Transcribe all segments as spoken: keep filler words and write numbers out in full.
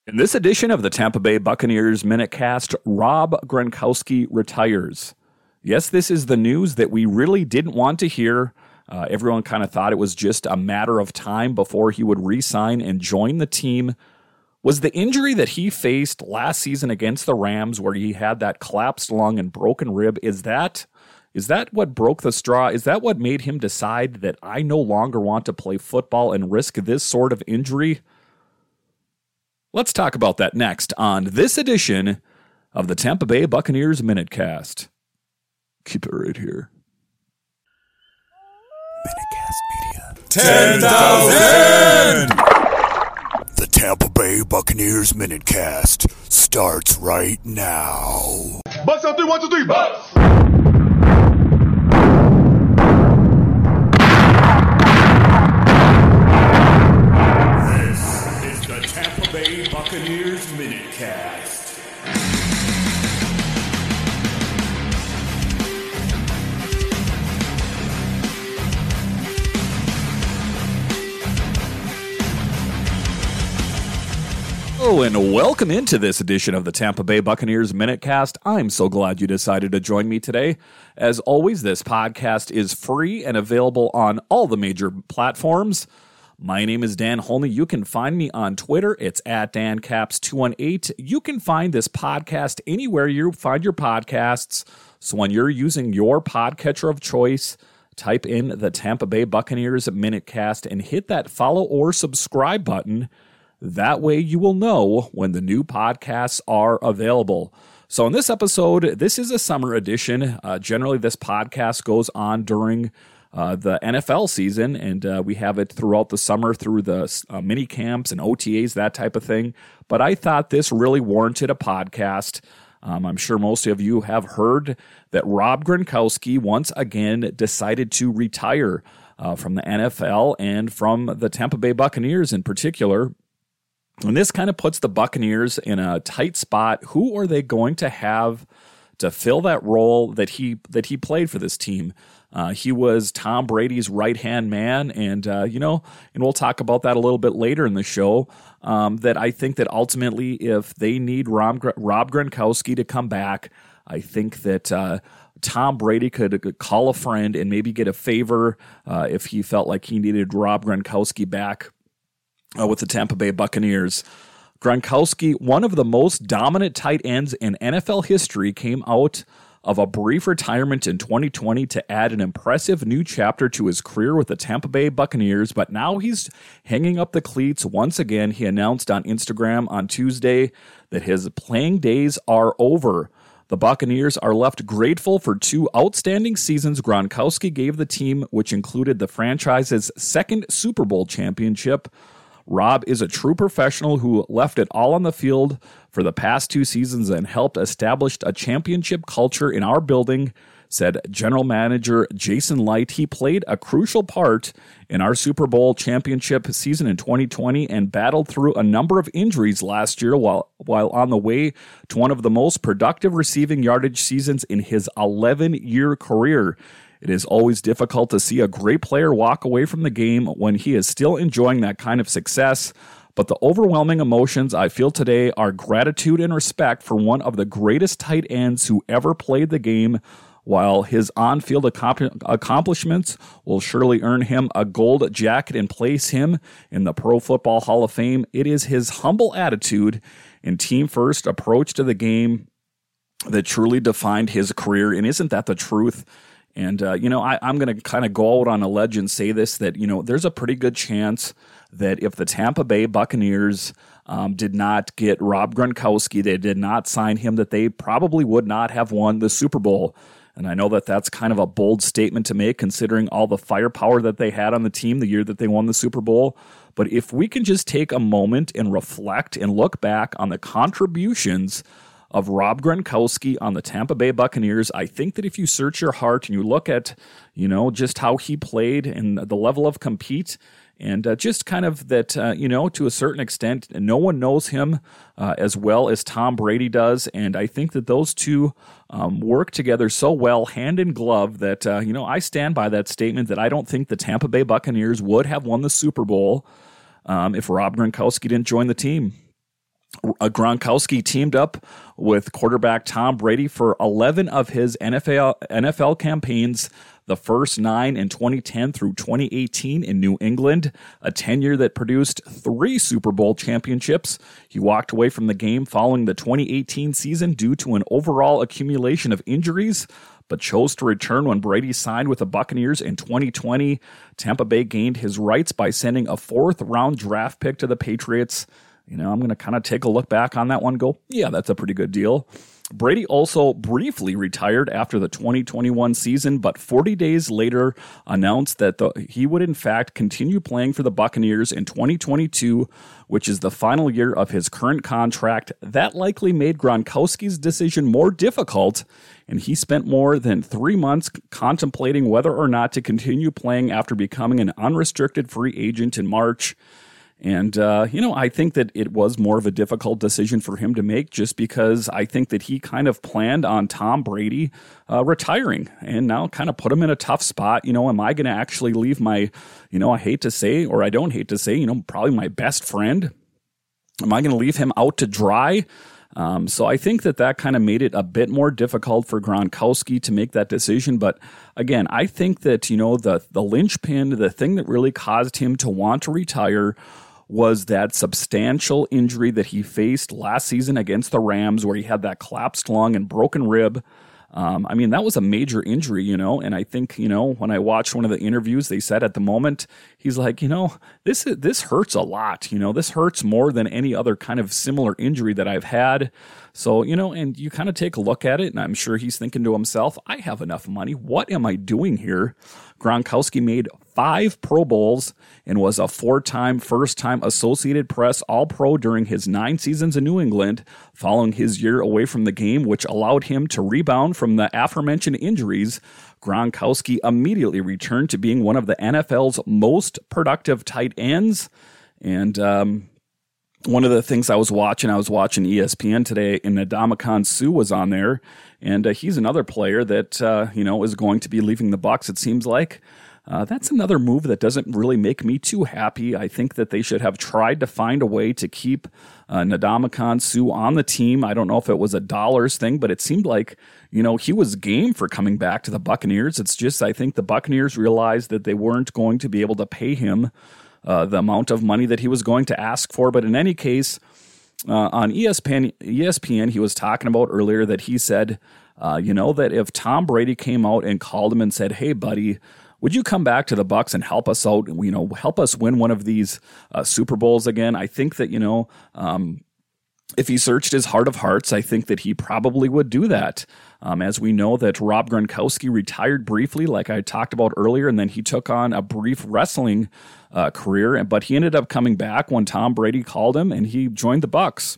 In this edition of the Tampa Bay Buccaneers Minutecast, Rob Gronkowski retires. Yes, this is the news that we really didn't want to hear. Uh, everyone kind of thought it was just a matter of time before he would re-sign and join the team. Was the injury that he faced last season against the Rams, where he had that collapsed lung and broken rib, is that is that what broke the straw? Is that what made him decide that I no longer want to play football and risk this sort of injury? Let's talk about that next on this edition of the Tampa Bay Buccaneers Minutecast. Keep it right here. Minutecast Media. ten thousand! The Tampa Bay Buccaneers Minutecast starts right now. Bucks on three, one, two, three, Bucks! Bay Buccaneers Minutecast. Hello and welcome into this edition of the Tampa Bay Buccaneers Minutecast. I'm so glad you decided to join me today. As always, this podcast is free and available on all the major platforms. My name is Dan Holney. You can find me on Twitter. It's at Dan Caps two one eight. You can find this podcast anywhere you find your podcasts. So when you're using your podcatcher of choice, type in the Tampa Bay Buccaneers Minutecast and hit that follow or subscribe button. That way you will know when the new podcasts are available. So in this episode, this is a summer edition. Uh, generally, this podcast goes on during Uh, the N F L season, and uh, we have it throughout the summer through the uh, mini camps and O T As, that type of thing. But I thought this really warranted a podcast. Um, I'm sure most of you have heard that Rob Gronkowski once again decided to retire uh, from the N F L and from the Tampa Bay Buccaneers in particular. And this kind of puts the Buccaneers in a tight spot. Who are they going to have to fill that role that he that he played for this team? Uh, he was Tom Brady's right-hand man, and, uh, you know, and we'll talk about that a little bit later in the show, um, that I think that ultimately if they need Rob, Rob Gronkowski to come back, I think that uh, Tom Brady could call a friend and maybe get a favor uh, if he felt like he needed Rob Gronkowski back uh, with the Tampa Bay Buccaneers. Gronkowski, one of the most dominant tight ends in N F L history, came out of a brief retirement in twenty twenty to add an impressive new chapter to his career with the Tampa Bay Buccaneers, but now he's hanging up the cleats once again. He announced on Instagram on Tuesday that his playing days are over. The Buccaneers are left grateful for two outstanding seasons Gronkowski gave the team, which included the franchise's second Super Bowl championship. Rob is a true professional who left it all on the field for the past two seasons and helped establish a championship culture in our building, said General Manager Jason Licht. He played a crucial part in our Super Bowl championship season in twenty twenty and battled through a number of injuries last year while, while on the way to one of the most productive receiving yardage seasons in his eleven-year career. It is always difficult to see a great player walk away from the game when he is still enjoying that kind of success, but the overwhelming emotions I feel today are gratitude and respect for one of the greatest tight ends who ever played the game. While his on-field accomplishments will surely earn him a gold jacket and place him in the Pro Football Hall of Fame, it is his humble attitude and team-first approach to the game that truly defined his career. And isn't that the truth? And, uh, you know, I, I'm going to kind of go out on a ledge and say this, that, you know, there's a pretty good chance that if the Tampa Bay Buccaneers um, did not get Rob Gronkowski, they did not sign him, that they probably would not have won the Super Bowl. And I know that that's kind of a bold statement to make considering all the firepower that they had on the team the year that they won the Super Bowl. But if we can just take a moment and reflect and look back on the contributions of Rob Gronkowski on the Tampa Bay Buccaneers, I think that if you search your heart and you look at, you know, just how he played and the level of compete, and uh, just kind of that, uh, you know, to a certain extent, no one knows him uh, as well as Tom Brady does. And I think that those two um, work together so well, hand in glove, that, uh, you know, I stand by that statement that I don't think the Tampa Bay Buccaneers would have won the Super Bowl um, if Rob Gronkowski didn't join the team. Uh, Gronkowski teamed up with quarterback Tom Brady for eleven of his N F L N F L campaigns, the first nine in twenty ten through twenty eighteen in New England, a tenure that produced three Super Bowl championships. He walked away from the game following the twenty eighteen season due to an overall accumulation of injuries, but chose to return when Brady signed with the Buccaneers in twenty twenty. Tampa Bay gained his rights by sending a fourth-round draft pick to the Patriots. You know, I'm going to kind of take a look back on that one and go, yeah, that's a pretty good deal. Brady also briefly retired after the twenty twenty-one season, but forty days later announced that the, he would in fact continue playing for the Buccaneers in twenty twenty-two, which is the final year of his current contract. That likely made Gronkowski's decision more difficult, and he spent more than three months contemplating whether or not to continue playing after becoming an unrestricted free agent in March. And, uh, you know, I think that it was more of a difficult decision for him to make just because I think that he kind of planned on Tom Brady uh, retiring and now kind of put him in a tough spot. You know, am I going to actually leave my, you know, I hate to say, or I don't hate to say, you know, probably my best friend? Am I going to leave him out to dry? Um, so I think that that kind of made it a bit more difficult for Gronkowski to make that decision. But again, I think that, you know, the, the linchpin, the thing that really caused him to want to retire was that substantial injury that he faced last season against the Rams where he had that collapsed lung and broken rib. Um, I mean, that was a major injury, you know, and I think, you know, when I watched one of the interviews, they said at the moment, he's like, you know, this this hurts a lot, you know, this hurts more than any other kind of similar injury that I've had. So, you know, and you kind of take a look at it, and I'm sure he's thinking to himself, I have enough money. What am I doing here? Gronkowski made five Pro Bowls and was a four-time first-time Associated Press All-Pro during his nine seasons in New England, following his year away from the game, which allowed him to rebound from the aforementioned injuries. Gronkowski immediately returned to being one of the N F L's most productive tight ends. And um, one of the things I was watching, I was watching E S P N today, and Ndamukong Suh was on there. And uh, he's another player that, uh, you know, is going to be leaving the Bucs, it seems like. Uh, that's another move that doesn't really make me too happy. I think that they should have tried to find a way to keep uh, Ndamukong Suh on the team. I don't know if it was a dollars thing, but it seemed like, you know, he was game for coming back to the Buccaneers. It's just, I think the Buccaneers realized that they weren't going to be able to pay him uh, the amount of money that he was going to ask for. But in any case, Uh, on E S P N, E S P N, he was talking about earlier that he said, uh, you know, that if Tom Brady came out and called him and said, hey, buddy, would you come back to the Bucs and help us out, you know, help us win one of these uh, Super Bowls again? I think that, you know, um, if he searched his heart of hearts, I think that he probably would do that. Um, as we know that Rob Gronkowski retired briefly, like I talked about earlier, and then he took on a brief wrestling uh, career, but he ended up coming back when Tom Brady called him, and he joined the Bucs.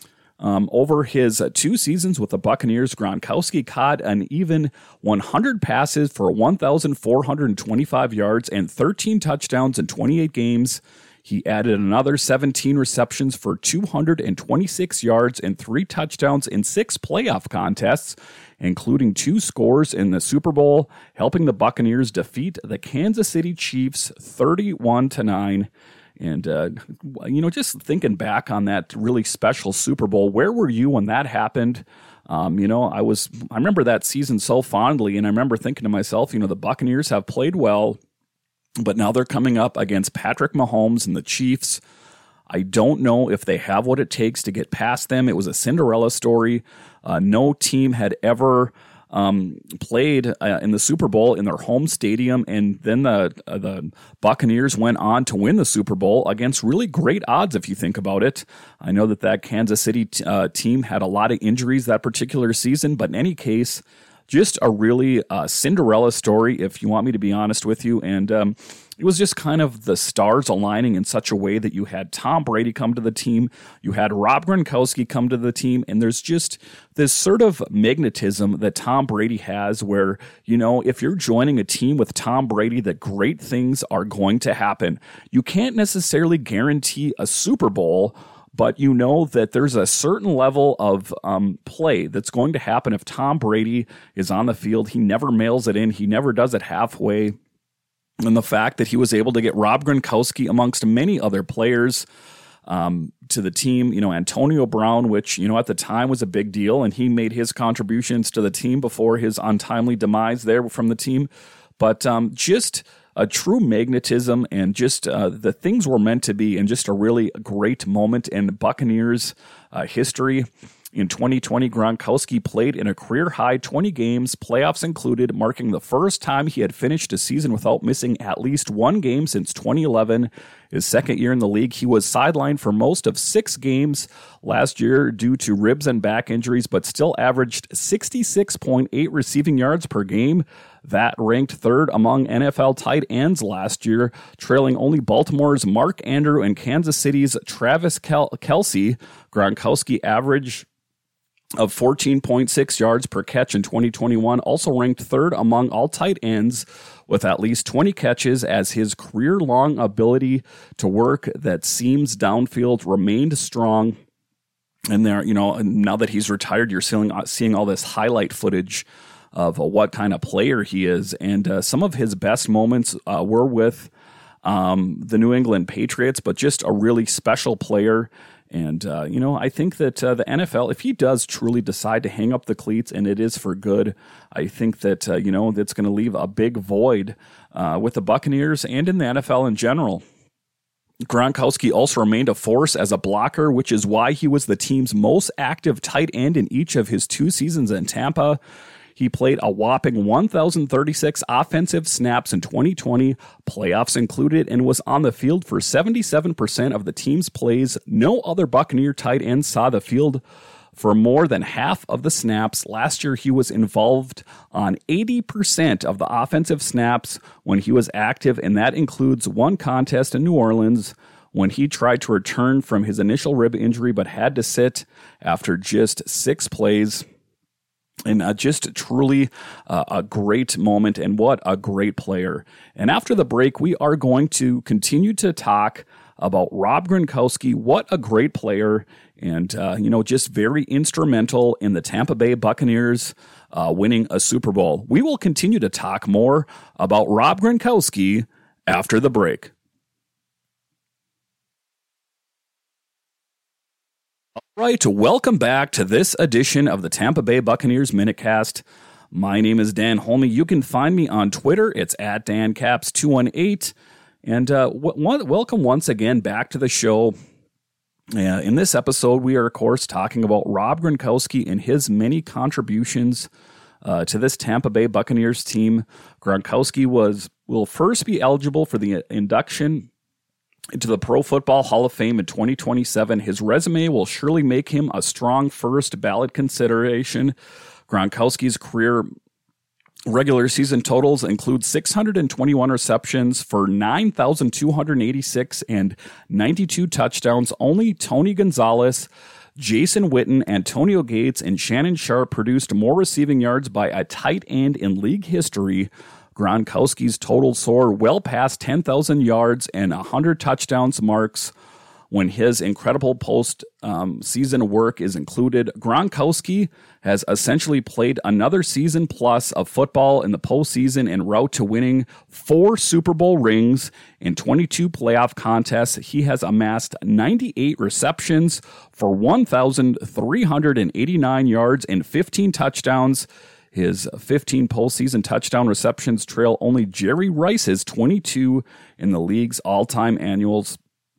Um, over his uh, two seasons with the Buccaneers, Gronkowski caught an even one hundred passes for one thousand four hundred twenty-five yards and thirteen touchdowns in twenty-eight games. He added another seventeen receptions for two hundred twenty-six yards and three touchdowns in six playoff contests, including two scores in the Super Bowl, helping the Buccaneers defeat the Kansas City Chiefs thirty-one to nine. And, uh, you know, just thinking back on that really special Super Bowl, where were you when that happened? Um, you know, I was, I remember that season so fondly, and I remember thinking to myself, you know, the Buccaneers have played well, but now they're coming up against Patrick Mahomes and the Chiefs. I don't know if they have what it takes to get past them. It was a Cinderella story. Uh, no team had ever um, played uh, in the Super Bowl in their home stadium, and then the uh, the Buccaneers went on to win the Super Bowl against really great odds, if you think about it. I know that that Kansas City t- uh, team had a lot of injuries that particular season, but in any case, just a really uh, Cinderella story, if you want me to be honest with you. And um, it was just kind of the stars aligning in such a way that you had Tom Brady come to the team, you had Rob Gronkowski come to the team, and there's just this sort of magnetism that Tom Brady has where, you know, if you're joining a team with Tom Brady, that great things are going to happen. You can't necessarily guarantee a Super Bowl, but you know that there's a certain level of um, play that's going to happen if Tom Brady is on the field. He never mails it in. He never does it halfway. And the fact that he was able to get Rob Gronkowski amongst many other players um, to the team. You know, Antonio Brown, which, you know, at the time was a big deal, and he made his contributions to the team before his untimely demise there from the team. But um, just a true magnetism, and just uh, the things were meant to be, and just a really great moment in Buccaneers uh, history. In twenty twenty, Gronkowski played in a career-high twenty games, playoffs included, marking the first time he had finished a season without missing at least one game since twenty eleven. His second year in the league, he was sidelined for most of six games last year due to ribs and back injuries, but still averaged sixty-six point eight receiving yards per game. That ranked third among N F L tight ends last year, trailing only Baltimore's Mark Andrew and Kansas City's Travis Kel- Kelce. Gronkowski averaged of fourteen point six yards per catch in twenty twenty-one, also ranked third among all tight ends with at least twenty catches, as his career-long ability to work that seams downfield remained strong. And there, you know, now that he's retired, you're seeing, seeing all this highlight footage of uh, what kind of player he is. And uh, some of his best moments uh, were with um, the New England Patriots, but just a really special player. And, uh, you know, I think that uh, the N F L, if he does truly decide to hang up the cleats, and it is for good, I think that, uh, you know, that's going to leave a big void uh, with the Buccaneers and in the N F L in general. Gronkowski also remained a force as a blocker, which is why he was the team's most active tight end in each of his two seasons in Tampa. He played a whopping one thousand thirty-six offensive snaps in twenty twenty, playoffs included, and was on the field for seventy-seven percent of the team's plays. No other Buccaneer tight end saw the field for more than half of the snaps. Last year, he was involved on eighty percent of the offensive snaps when he was active, and that includes one contest in New Orleans when he tried to return from his initial rib injury but had to sit after just six plays. And uh, just truly uh, a great moment, and what a great player. And after the break, we are going to continue to talk about Rob Gronkowski. What a great player, and, uh, you know, just very instrumental in the Tampa Bay Buccaneers uh, winning a Super Bowl. We will continue to talk more about Rob Gronkowski after the break. All right, welcome back to this edition of the Tampa Bay Buccaneers Minutecast. My name is Dan Holme. You can find me on Twitter. It's at Dan Caps two one eight. And uh, w- w- welcome once again back to the show. Uh, in this episode, we are, of course, talking about Rob Gronkowski and his many contributions uh, to this Tampa Bay Buccaneers team. Gronkowski was will first be eligible for the induction into the Pro Football Hall of Fame in twenty twenty-seven. His resume will surely make him a strong first ballot consideration. Gronkowski's career regular season totals include six hundred twenty-one receptions for nine thousand two hundred eighty-six and ninety-two touchdowns. Only Tony Gonzalez, Jason Witten, Antonio Gates, and Shannon Sharp produced more receiving yards by a tight end in league history. Gronkowski's total soared well past ten thousand yards and one hundred touchdowns marks when his incredible post-season um, work is included. Gronkowski has essentially played another season plus of football in the postseason en route to winning four Super Bowl rings in twenty-two playoff contests. He has amassed ninety-eight receptions for one thousand three hundred eighty-nine yards and fifteen touchdowns. His fifteen postseason touchdown receptions trail only Jerry Rice's twenty-two in the league's all-time annuals.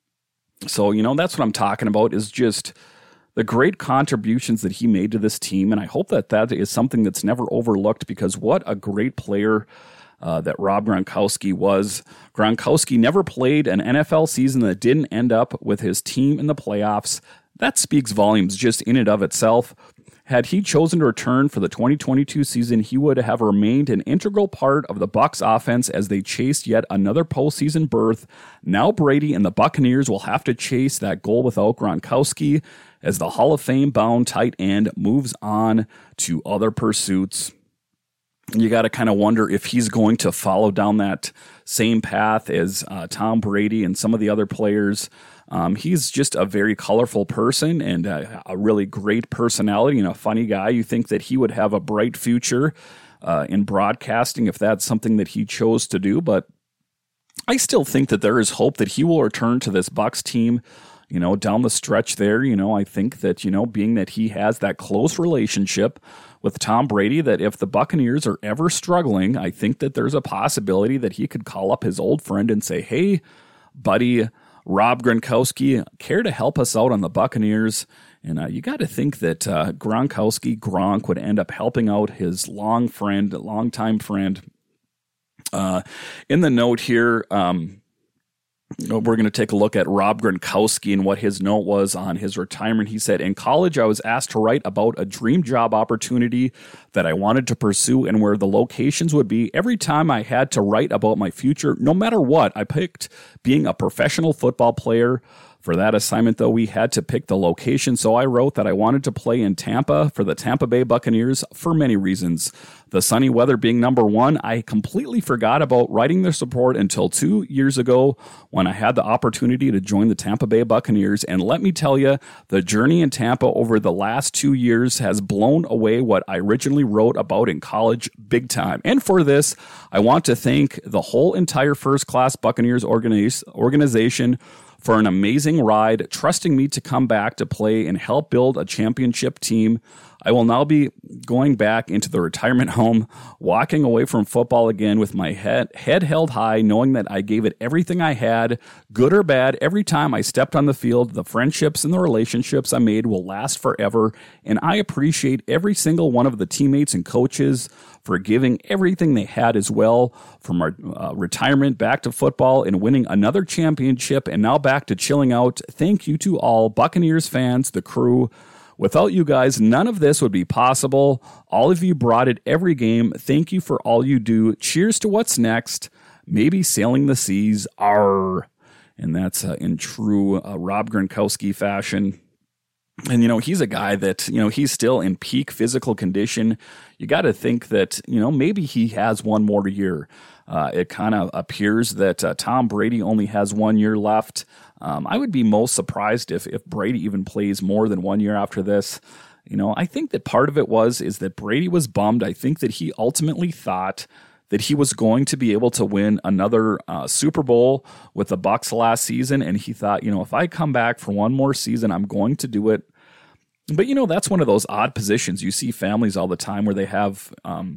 So, you know, that's what I'm talking about, is just the great contributions that he made to this team. And I hope that that is something that's never overlooked, because what a great player uh, that Rob Gronkowski was. Gronkowski never played an N F L season that didn't end up with his team in the playoffs. That speaks volumes just in and of itself. Had he chosen to return for the twenty twenty-two season, he would have remained an integral part of the Bucs offense as they chased yet another postseason berth. Now Brady and the Buccaneers will have to chase that goal without Gronkowski as the Hall of Fame-bound tight end moves on to other pursuits. You got to kind of wonder if he's going to follow down that same path as uh, Tom Brady and some of the other players. Um, he's just a very colorful person and a, a really great personality and a funny guy. You think that he would have a bright future uh, in broadcasting if that's something that he chose to do. But I still think that there is hope that he will return to this Bucs team you know, down the stretch there, you know, I think that, you know, being that he has that close relationship with Tom Brady, that if the Buccaneers are ever struggling, I think that there's a possibility that he could call up his old friend and say, hey, buddy, Rob Gronkowski, care to help us out on the Buccaneers? And uh, you got to think that uh, Gronkowski, Gronk, would end up helping out his long friend, longtime friend. Uh, in the note here, um, we're going to take a look at Rob Gronkowski and what his note was on his retirement. He said, in college, I was asked to write about a dream job opportunity that I wanted to pursue and where the locations would be. Every time I had to write about my future, no matter what, I picked being a professional football player. For that assignment, though, we had to pick the location, so I wrote that I wanted to play in Tampa for the Tampa Bay Buccaneers for many reasons. The sunny weather being number one, I completely forgot about writing this report until two years ago when I had the opportunity to join the Tampa Bay Buccaneers. And let me tell you, the journey in Tampa over the last two years has blown away what I originally wrote about in college big time. And for this, I want to thank the whole entire First Class Buccaneers organiz- organization for an amazing ride, trusting me to come back to play and help build a championship team. I will now be going back into the retirement home, walking away from football again with my head, head held high, knowing that I gave it everything I had, good or bad. Every time I stepped on the field, the friendships and the relationships I made will last forever, and I appreciate every single one of the teammates and coaches for giving everything they had as well, from our uh, retirement back to football and winning another championship, and now back to chilling out. Thank you to all Buccaneers fans, the crew. Without you guys, none of this would be possible. All of you brought it every game. Thank you for all you do. Cheers to what's next. Maybe sailing the seas. Arr. And that's uh, in true uh, Rob Gronkowski fashion. And, you know, he's a guy that, you know, he's still in peak physical condition. You got to think that, you know, maybe he has one more year. Uh, it kind of appears that uh, Tom Brady only has one year left. Um, I would be most surprised if if Brady even plays more than one year after this. You know, I think that part of it was is that Brady was bummed. I think that he ultimately thought that he was going to be able to win another uh, Super Bowl with the Bucs last season, and he thought, you know, if I come back for one more season, I'm going to do it. But, you know, that's one of those odd positions. You see families all the time where they have um,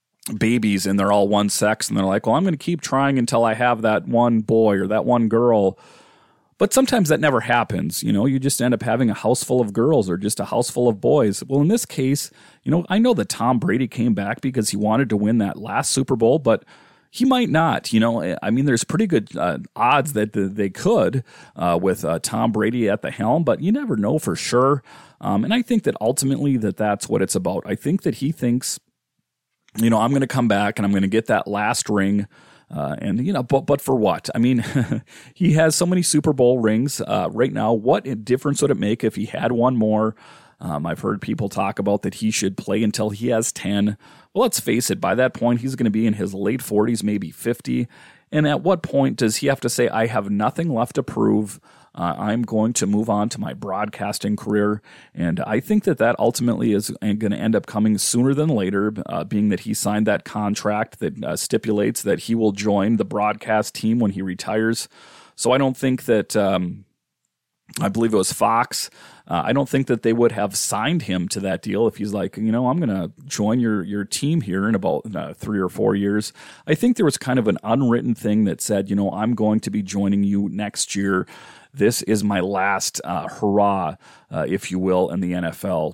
babies and they're all one sex, and they're like, well, I'm going to keep trying until I have that one boy or that one girl. But sometimes that never happens. You know, you just end up having a house full of girls or just a house full of boys. Well, in this case, you know, I know that Tom Brady came back because he wanted to win that last Super Bowl, but he might not. You know, I mean, there's pretty good uh, odds that they could uh, with uh, Tom Brady at the helm, but you never know for sure. Um, and I think that ultimately that that's what it's about. I think that he thinks, you know, I'm going to come back and I'm going to get that last ring. Uh, and, you know, but but for what? I mean, he has so many Super Bowl rings uh, right now. What difference would it make if he had one more? Um, I've heard people talk about that he should play until he has ten. Well, let's face it, by that point, he's going to be in his late forties, maybe fifty. And at what point does he have to say, I have nothing left to prove? Uh, I'm going to move on to my broadcasting career. And I think that that ultimately is going to end up coming sooner than later, uh, being that he signed that contract that uh, stipulates that he will join the broadcast team when he retires. So I don't think that, um, I believe it was Fox, uh, I don't think that they would have signed him to that deal if he's like, you know, I'm going to join your your team here in about uh, three or four years. I think there was kind of an unwritten thing that said, you know, I'm going to be joining you next year. This is my last uh, hurrah, uh, if you will, in the N F L.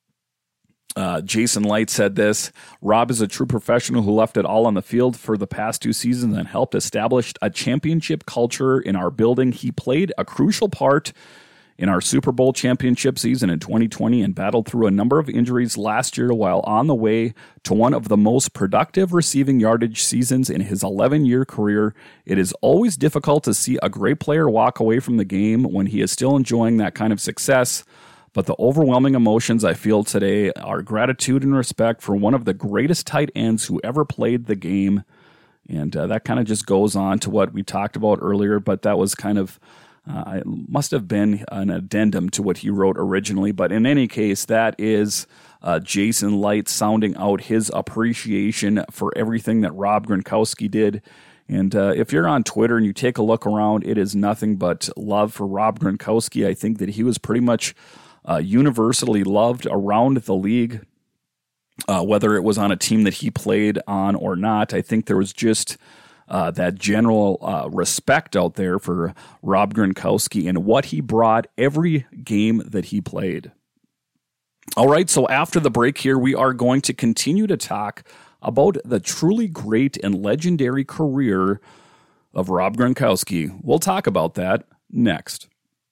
Uh, Jason Light said this: Rob is a true professional who left it all on the field for the past two seasons and helped establish a championship culture in our building. He played a crucial part in our Super Bowl championship season in twenty twenty and battled through a number of injuries last year while on the way to one of the most productive receiving yardage seasons in his eleven-year career. It is always difficult to see a great player walk away from the game when he is still enjoying that kind of success. But the overwhelming emotions I feel today are gratitude and respect for one of the greatest tight ends who ever played the game. And uh, that kind of just goes on to what we talked about earlier, but that was kind of, uh, it must have been an addendum to what he wrote originally. But in any case, that is uh, Jason Light sounding out his appreciation for everything that Rob Gronkowski did. And uh, if you're on Twitter and you take a look around, it is nothing but love for Rob Gronkowski. I think that he was pretty much uh, universally loved around the league, uh, whether it was on a team that he played on or not. I think there was just uh, that general uh, respect out there for Rob Gronkowski and what he brought every game that he played. All right, so after the break here, we are going to continue to talk about the truly great and legendary career of Rob Gronkowski. We'll talk about that next.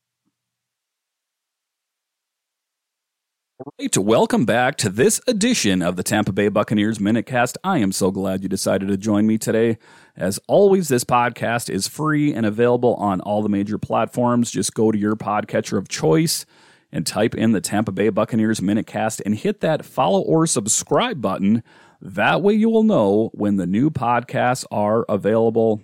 All right, welcome back to this edition of the Tampa Bay Buccaneers Minutecast. I am so glad you decided to join me today. As always, this podcast is free and available on all the major platforms. Just go to your podcatcher of choice and type in the Tampa Bay Buccaneers Minutecast and hit that follow or subscribe button. That way you will know when the new podcasts are available.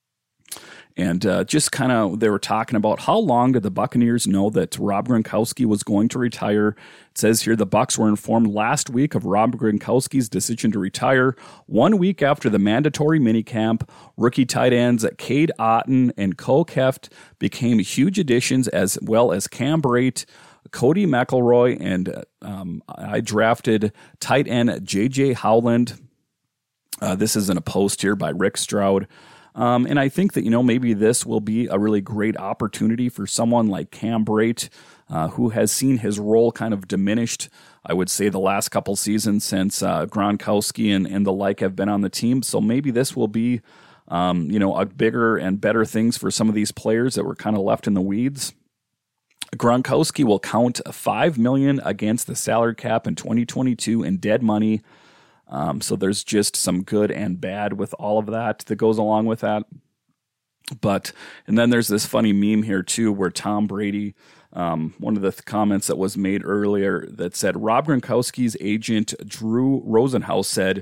And uh, just kind of, they were talking about how long did the Buccaneers know that Rob Gronkowski was going to retire. It says here the Bucs were informed last week of Rob Gronkowski's decision to retire. One week after the mandatory minicamp, rookie tight ends Cade Otton and Cole Keft became huge additions, as well as Cam Brate, Cody McElroy, and um, I drafted tight end J J Howland. Uh, this is in a post here by Rick Stroud. Um, and I think that, you know, maybe this will be a really great opportunity for someone like Cam Brate, uh, who has seen his role kind of diminished, I would say, the last couple seasons since uh, Gronkowski and, and the like have been on the team. So maybe this will be, um, you know, a bigger and better things for some of these players that were kind of left in the weeds. Gronkowski will count five million dollars against the salary cap in twenty twenty-two in dead money. Um, so there's just some good and bad with all of that that goes along with that. But, and then there's this funny meme here too, where Tom Brady, um, one of the th- comments that was made earlier that said, Rob Gronkowski's agent, Drew Rosenhaus, said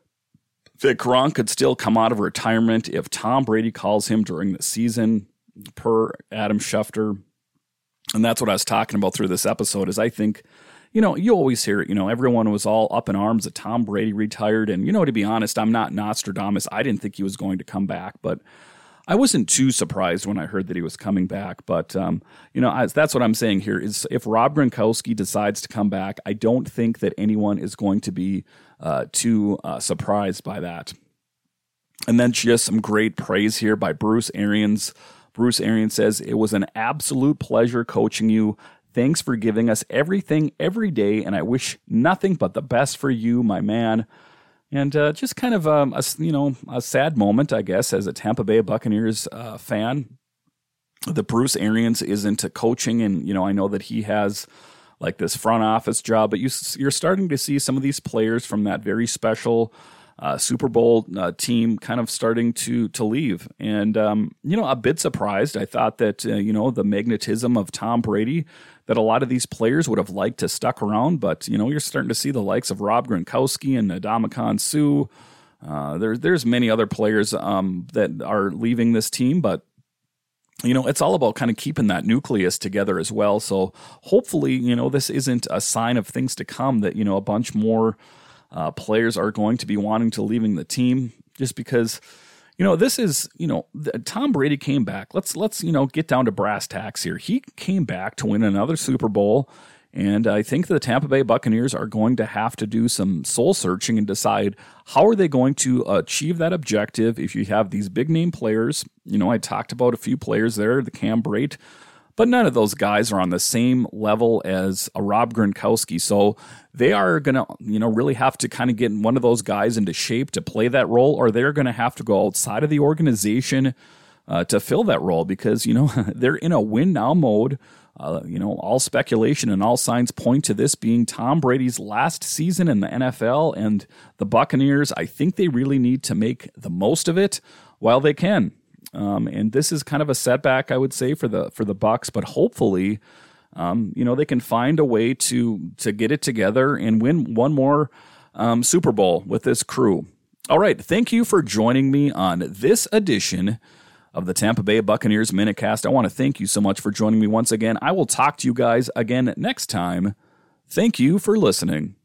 that Gronk could still come out of retirement if Tom Brady calls him during the season, per Adam Schefter. And that's what I was talking about through this episode, is I think, you know, you always hear it, you know, everyone was all up in arms that Tom Brady retired. And, you know, to be honest, I'm not Nostradamus. I didn't think he was going to come back, but I wasn't too surprised when I heard that he was coming back. But, um, you know, I, that's what I'm saying here is if Rob Gronkowski decides to come back, I don't think that anyone is going to be uh, too uh, surprised by that. And then just some great praise here by Bruce Arians. Bruce Arians says, it was an absolute pleasure coaching you. Thanks for giving us everything every day, and I wish nothing but the best for you, my man. And uh, just kind of um, a, you know, a sad moment, I guess, as a Tampa Bay Buccaneers uh, fan, that Bruce Arians isn't coaching, and you know, I know that he has like this front office job, but you, you're starting to see some of these players from that very special Uh, Super Bowl uh, team kind of starting to to leave. And, um, you know, a bit surprised. I thought that, uh, you know, the magnetism of Tom Brady, that a lot of these players would have liked to stuck around. But, you know, you're starting to see the likes of Rob Gronkowski and Ndamukong Suh. Uh, there, there's many other players um, that are leaving this team. But, you know, it's all about kind of keeping that nucleus together as well. So hopefully, you know, this isn't a sign of things to come, that, you know, a bunch more Uh, players are going to be wanting to leaving the team, just because, you know, this is, you know, the, Tom Brady came back. Let's, let's, you know, get down to brass tacks here. He came back to win another Super Bowl. And I think the Tampa Bay Buccaneers are going to have to do some soul searching and decide how are they going to achieve that objective. If you have these big name players, you know, I talked about a few players there, the Cam Brate, but none of those guys are on the same level as a Rob Gronkowski. So they are going to, you know, really have to kind of get one of those guys into shape to play that role, or they're going to have to go outside of the organization uh, to fill that role, because, you know, they're in a win now mode. Uh, you know, all speculation and all signs point to this being Tom Brady's last season in the N F L, and the Buccaneers, I think they really need to make the most of it while they can. Um, and this is kind of a setback, I would say, for the for the Bucs, but hopefully, um, you know, they can find a way to to get it together and win one more um, Super Bowl with this crew. All right, thank you for joining me on this edition of the Tampa Bay Buccaneers Minutecast. I want to thank you so much for joining me once again. I will talk to you guys again next time. Thank you for listening.